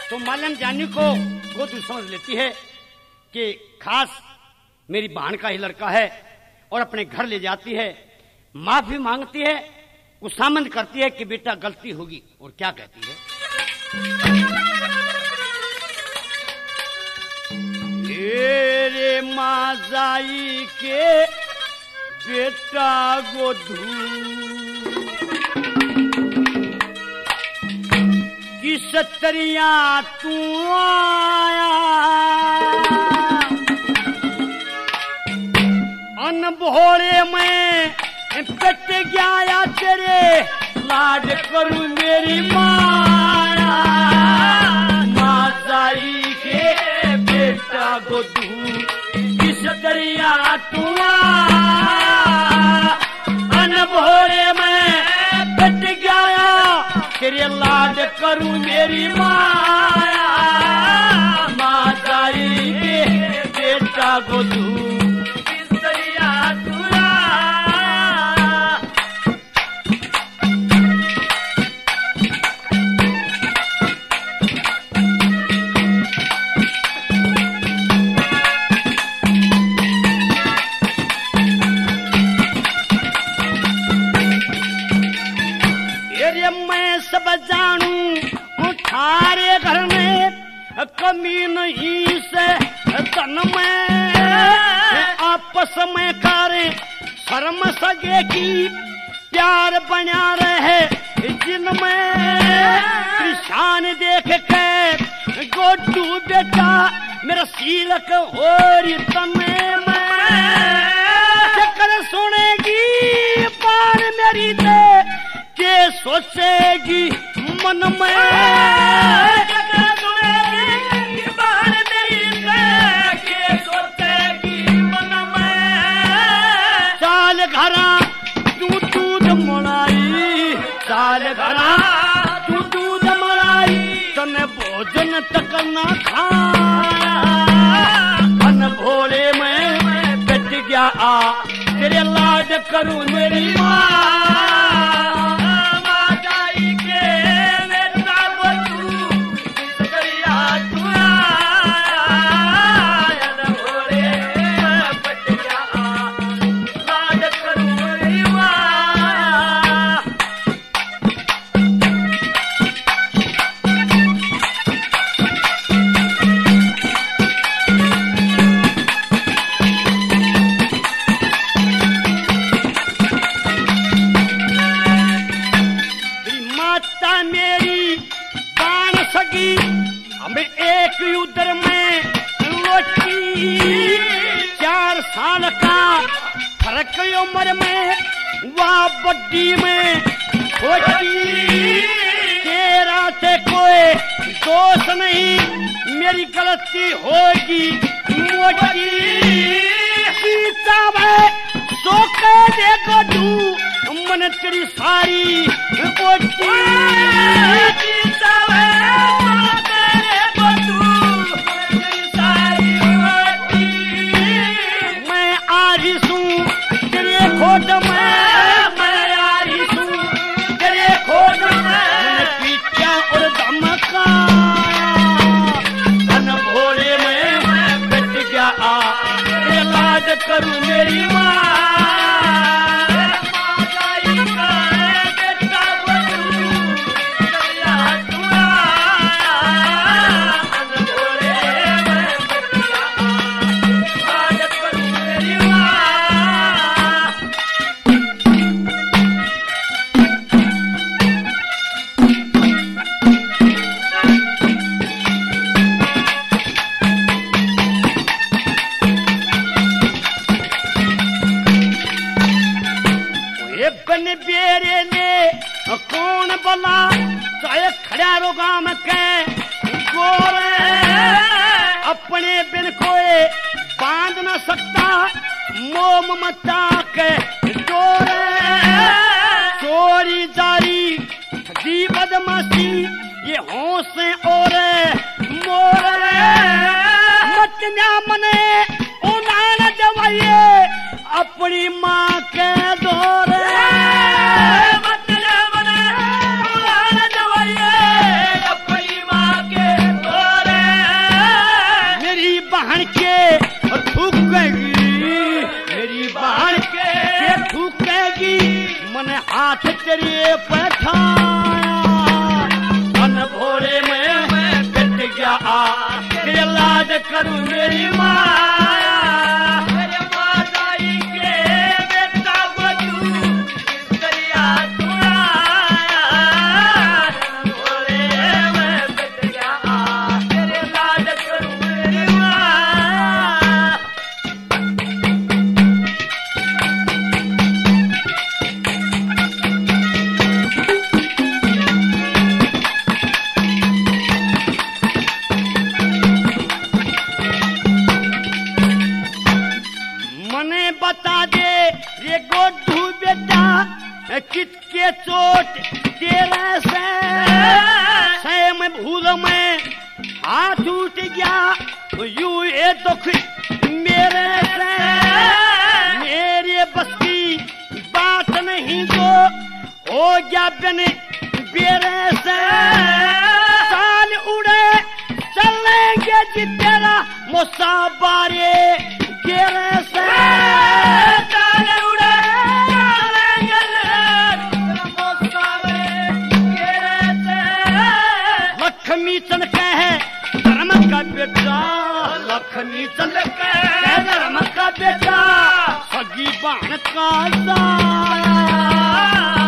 तो मालन जानी को गोदू समझ लेती है कि खास मेरी बहन का ही लड़का है और अपने घर ले जाती है, माफी मांगती है, कुसामंद करती है कि बेटा गलती होगी। और क्या कहती है, रे माँ जाई के बेटा गोधू की सत्तरिया तू आया, अनभोले में कट गया तेरे लाड करूं मेरी माया, माँ जाई के बेटा गोदू किस दरिया तू अनभोले में कट गया तेरे लाड करूं मेरी माया, माँ जाई के बेटा गोदू जानू थारे घर में कमी नहीं से तन में आपस में करे शर्म सगे की प्यार बना रहे जिनमें कृष्ण देख के गोटू बेटा मेरा सीलक हो तने में चक्कर सुनेगी पान मेरी दे के सोचेगी मन में सुनेगी बाहर मेरी के सोचेगी मन में चाल घरा तू दूध मलाई, चाल घरा तू दूध मलाई तने भोजन तक न खाया, अन भोले में बैठ गया आ तेरे लाड करूं मेरी माँ, उधर में लोटी 4 साल का फर्क उम्र में वह बड्डी में छोटी, तेरा से कोई दोष नहीं मेरी गलती होगी मोटी, सीता में सो के देखो तू मन तेरी सारी कोटी, सीता खोट में मैं यारी हूँ तेरे खोट में पीछा और धमकाया, धन भोले में बैठ गया आ तेरे लाड करूं मेरी माँ, बेरे ने कौन बोला चाहे खड़ा रो गाम के गोरे अपने बिन कोई बांध न सकता, मोम मचा के चोरे चोरी जारी दी बदमाशी ये होशे और मोरे मचना मने उन्हान जवाइए अपनी माँ के दौरे अपनी माँ के हाथ तेरे पठाया मन भोरे में कट गया के लाज करूं मेरी माया मेरे माताई के बेटा बजू किस दरिया चुराया भोरे में कट गया के लाज करूं मेरी माया। मने बता दे ये गोधू बेटा किसके चोट तेरे से मैं भूल में हाथ उठ गया यू ये दुख मेरे से मेरे बस की बात नहीं जो हो गया बने बेरे से साल उड़े चलेंगे जी तेरा मुसाबारे गेरे से साल उड़े चलेंगे मुसाबारे गेरे से लक्ष्मी चंद कहे धर्म का बेटा लक्ष्मी चंद कहे धर्म का बेटा सगी बाण का साया